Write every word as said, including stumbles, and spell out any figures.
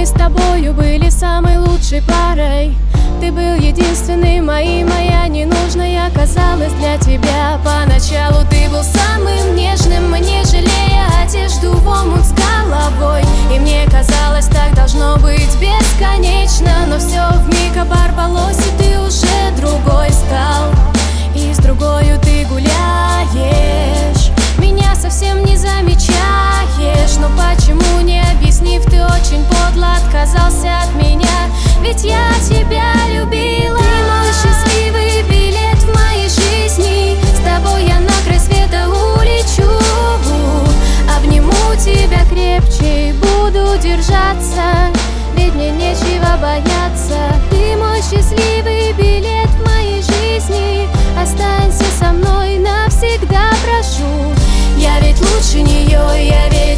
Мы с тобою были самой лучшей парой. Ты был единственным моим, моя ненужная казалась для тебя. Поначалу ты был самым нежным, не жалея одежду в омут с головой. И мне казалось, так должно быть бесконечно. Но все вмиг оборвалось, и ты уже другой стал. И с другою ты гуляешь, меня совсем не замечаешь. Но почему, не объяснив, ты очень подло отказался от меня? Ведь я тебя любила. Ты мой счастливый билет в моей жизни. С тобой я на край света улечу. Обниму тебя крепче и буду держаться, ведь мне нечего бояться. Ты мой счастливый билет в моей жизни. Останься со мной навсегда, прошу. Я ведь лучше нее, я верю.